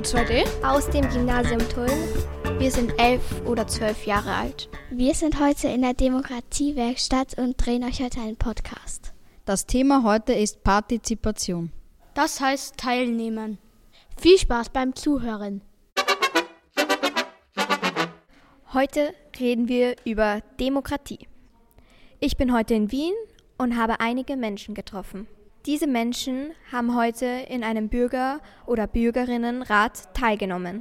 2D aus dem Gymnasium Tulln. Wir sind 11 oder 12 Jahre alt. Wir sind heute in der Demokratiewerkstatt und drehen euch heute einen Podcast. Das Thema heute ist Partizipation. Das heißt teilnehmen. Viel Spaß beim Zuhören. Heute reden wir über Demokratie. Ich bin heute in Wien und habe einige Menschen getroffen. Diese Menschen haben heute in einem Bürger- oder Bürgerinnenrat teilgenommen.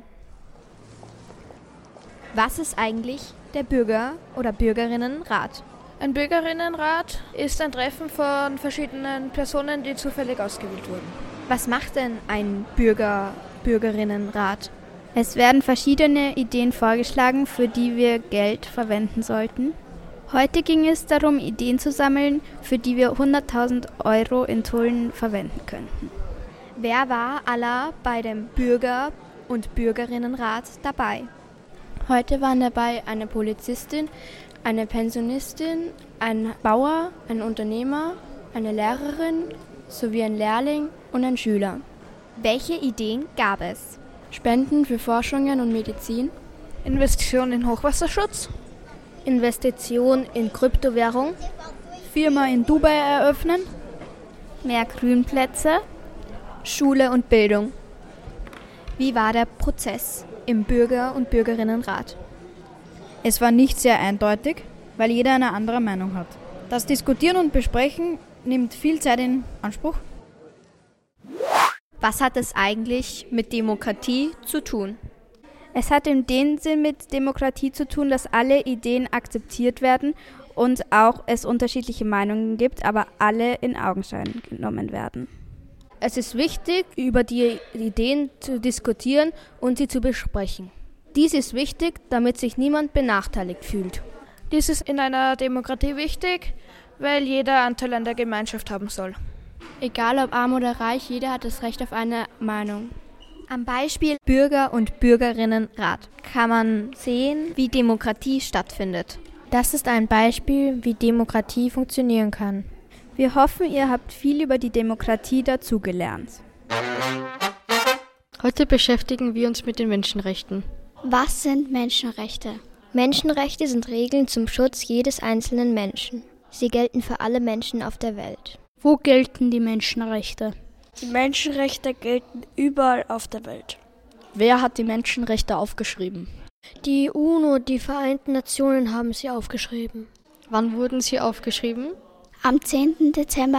Was ist eigentlich der Bürger- oder Bürgerinnenrat? Ein Bürgerinnenrat ist ein Treffen von verschiedenen Personen, die zufällig ausgewählt wurden. Was macht denn ein Bürger-Bürgerinnenrat? Es werden verschiedene Ideen vorgeschlagen, für die wir Geld verwenden sollten. Heute ging es darum, Ideen zu sammeln, für die wir 100.000 Euro in Tulln verwenden könnten. Wer war aller bei dem Bürger- und Bürgerinnenrat dabei? Heute waren dabei eine Polizistin, eine Pensionistin, ein Bauer, ein Unternehmer, eine Lehrerin sowie ein Lehrling und ein Schüler. Welche Ideen gab es? Spenden für Forschungen und Medizin, Investitionen in Hochwasserschutz, Investition in Kryptowährung, Firma in Dubai eröffnen, mehr Grünplätze, Schule und Bildung. Wie war der Prozess im Bürger- und Bürgerinnenrat? Es war nicht sehr eindeutig, weil jeder eine andere Meinung hat. Das Diskutieren und Besprechen nimmt viel Zeit in Anspruch. Was hat es eigentlich mit Demokratie zu tun? Es hat in dem Sinn mit Demokratie zu tun, dass alle Ideen akzeptiert werden und auch es unterschiedliche Meinungen gibt, aber alle in Augenschein genommen werden. Es ist wichtig, über die Ideen zu diskutieren und sie zu besprechen. Dies ist wichtig, damit sich niemand benachteiligt fühlt. Dies ist in einer Demokratie wichtig, weil jeder Anteil an der Gemeinschaft haben soll. Egal ob arm oder reich, jeder hat das Recht auf eine Meinung. Am Beispiel Bürger- und Bürgerinnenrat kann man sehen, wie Demokratie stattfindet. Das ist ein Beispiel, wie Demokratie funktionieren kann. Wir hoffen, ihr habt viel über die Demokratie dazugelernt. Heute beschäftigen wir uns mit den Menschenrechten. Was sind Menschenrechte? Menschenrechte sind Regeln zum Schutz jedes einzelnen Menschen. Sie gelten für alle Menschen auf der Welt. Wo gelten die Menschenrechte? Die Menschenrechte gelten überall auf der Welt. Wer hat die Menschenrechte aufgeschrieben? Die UNO, die Vereinten Nationen, haben sie aufgeschrieben. Wann wurden sie aufgeschrieben? Am 10. Dezember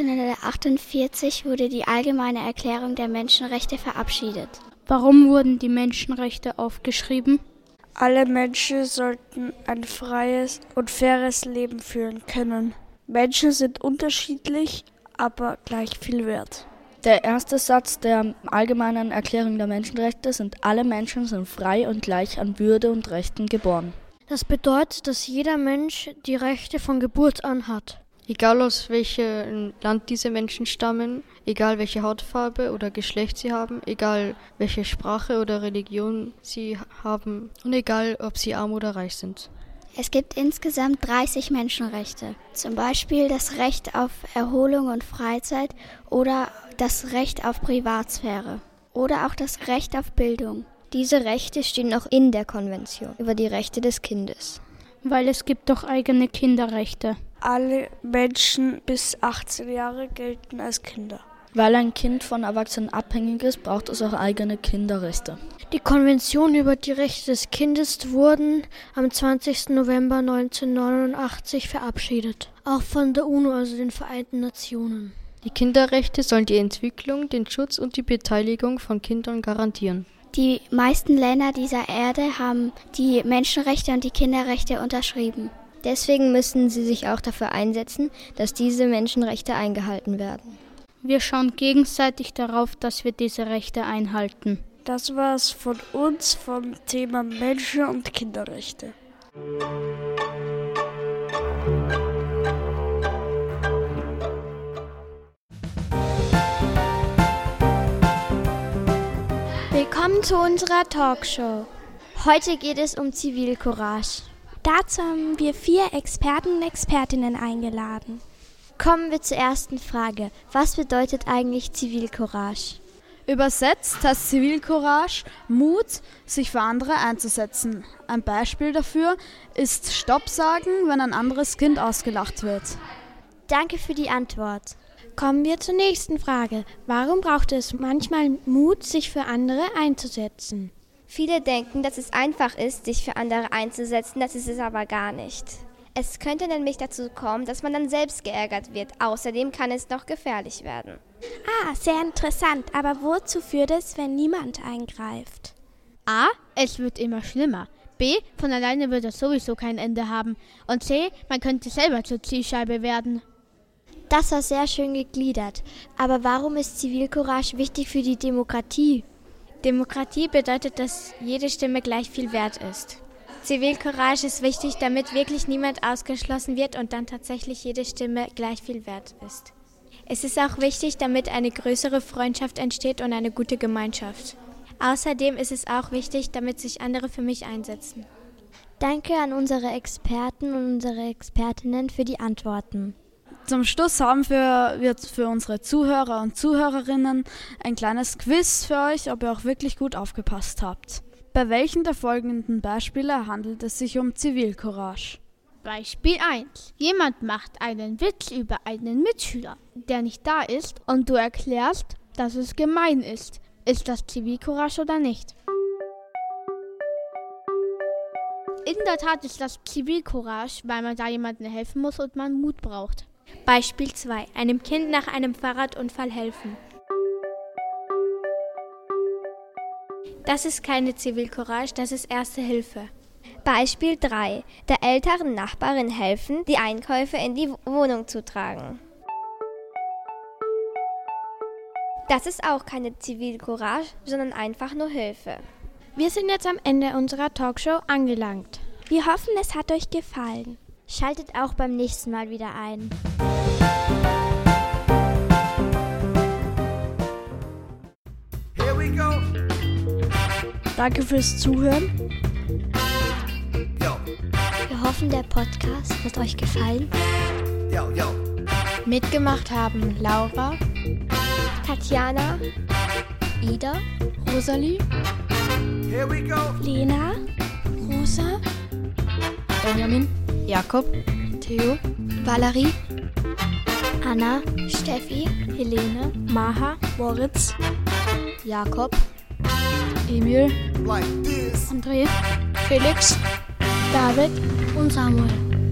1948 wurde die Allgemeine Erklärung der Menschenrechte verabschiedet. Warum wurden die Menschenrechte aufgeschrieben? Alle Menschen sollten ein freies und faires Leben führen können. Menschen sind unterschiedlich, aber gleich viel wert. Der erste Satz der Allgemeinen Erklärung der Menschenrechte sind: Alle Menschen sind frei und gleich an Würde und Rechten geboren. Das bedeutet, dass jeder Mensch die Rechte von Geburt an hat. Egal aus welchem Land diese Menschen stammen, egal welche Hautfarbe oder Geschlecht sie haben, egal welche Sprache oder Religion sie haben und egal ob sie arm oder reich sind. Es gibt insgesamt 30 Menschenrechte, zum Beispiel das Recht auf Erholung und Freizeit oder das Recht auf Privatsphäre oder auch das Recht auf Bildung. Diese Rechte stehen auch in der Konvention über die Rechte des Kindes. Weil es gibt doch eigene Kinderrechte. Alle Menschen bis 18 Jahre gelten als Kinder. Weil ein Kind von Erwachsenen abhängig ist, braucht es auch eigene Kinderrechte. Die Konvention über die Rechte des Kindes wurden am 20. November 1989 verabschiedet. Auch von der UNO, also den Vereinten Nationen. Die Kinderrechte sollen die Entwicklung, den Schutz und die Beteiligung von Kindern garantieren. Die meisten Länder dieser Erde haben die Menschenrechte und die Kinderrechte unterschrieben. Deswegen müssen sie sich auch dafür einsetzen, dass diese Menschenrechte eingehalten werden. Wir schauen gegenseitig darauf, dass wir diese Rechte einhalten. Das war's von uns vom Thema Menschen- und Kinderrechte. Willkommen zu unserer Talkshow. Heute geht es um Zivilcourage. Dazu haben wir 4 Experten und Expertinnen eingeladen. Kommen wir zur ersten Frage. Was bedeutet eigentlich Zivilcourage? Übersetzt heißt Zivilcourage Mut, sich für andere einzusetzen. Ein Beispiel dafür ist Stopp sagen, wenn ein anderes Kind ausgelacht wird. Danke für die Antwort. Kommen wir zur nächsten Frage. Warum braucht es manchmal Mut, sich für andere einzusetzen? Viele denken, dass es einfach ist, sich für andere einzusetzen, das ist es aber gar nicht. Es könnte nämlich dazu kommen, dass man dann selbst geärgert wird. Außerdem kann es noch gefährlich werden. Sehr interessant. Aber wozu führt es, wenn niemand eingreift? A. Es wird immer schlimmer. B. Von alleine wird es sowieso kein Ende haben. Und C. Man könnte selber zur Zielscheibe werden. Das war sehr schön gegliedert. Aber warum ist Zivilcourage wichtig für die Demokratie? Demokratie bedeutet, dass jede Stimme gleich viel wert ist. Zivilcourage ist wichtig, damit wirklich niemand ausgeschlossen wird und dann tatsächlich jede Stimme gleich viel wert ist. Es ist auch wichtig, damit eine größere Freundschaft entsteht und eine gute Gemeinschaft. Außerdem ist es auch wichtig, damit sich andere für mich einsetzen. Danke an unsere Experten und unsere Expertinnen für die Antworten. Zum Schluss haben wir für unsere Zuhörer und Zuhörerinnen ein kleines Quiz für euch, ob ihr auch wirklich gut aufgepasst habt. Bei welchen der folgenden Beispiele handelt es sich um Zivilcourage? Beispiel 1. Jemand macht einen Witz über einen Mitschüler, der nicht da ist, und du erklärst, dass es gemein ist. Ist das Zivilcourage oder nicht? In der Tat ist das Zivilcourage, weil man da jemandem helfen muss und man Mut braucht. Beispiel 2. Einem Kind nach einem Fahrradunfall helfen. Das ist keine Zivilcourage, das ist Erste Hilfe. Beispiel 3. Der älteren Nachbarin helfen, die Einkäufe in die Wohnung zu tragen. Das ist auch keine Zivilcourage, sondern einfach nur Hilfe. Wir sind jetzt am Ende unserer Talkshow angelangt. Wir hoffen, es hat euch gefallen. Schaltet auch beim nächsten Mal wieder ein. Here we go. Danke fürs Zuhören. Yo. Wir hoffen, der Podcast hat euch gefallen. Yo, yo. Mitgemacht haben Laura, Tatjana, Ida, Rosalie, Here we go. Lena, Rosa, Benjamin, Jakob, Theo, Valerie, Anna, Steffi, Helene, Maha, Moritz, Jakob, Emil, Like this. André, Felix, David und Samuel.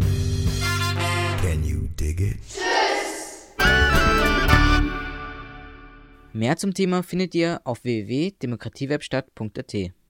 Can you dig it? Mehr zum Thema findet ihr auf www.demokratiewebstadt.at.